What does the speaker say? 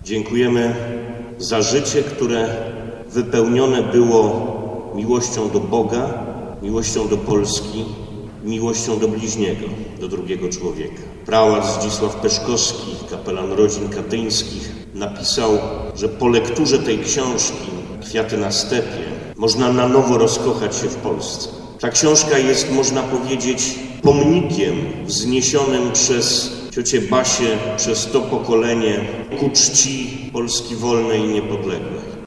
Dziękujemy za życie, które wypełnione było miłością do Boga, miłością do Polski, miłością do bliźniego, do drugiego człowieka. Prałat Zdzisław Peszkowski, kapelan rodzin katyńskich, napisał, że po lekturze tej książki Kwiaty na stepie można na nowo rozkochać się w Polsce. Ta książka jest, można powiedzieć, pomnikiem wzniesionym przez ciocię Basię, przez to pokolenie ku czci Polski wolnej i niepodległej.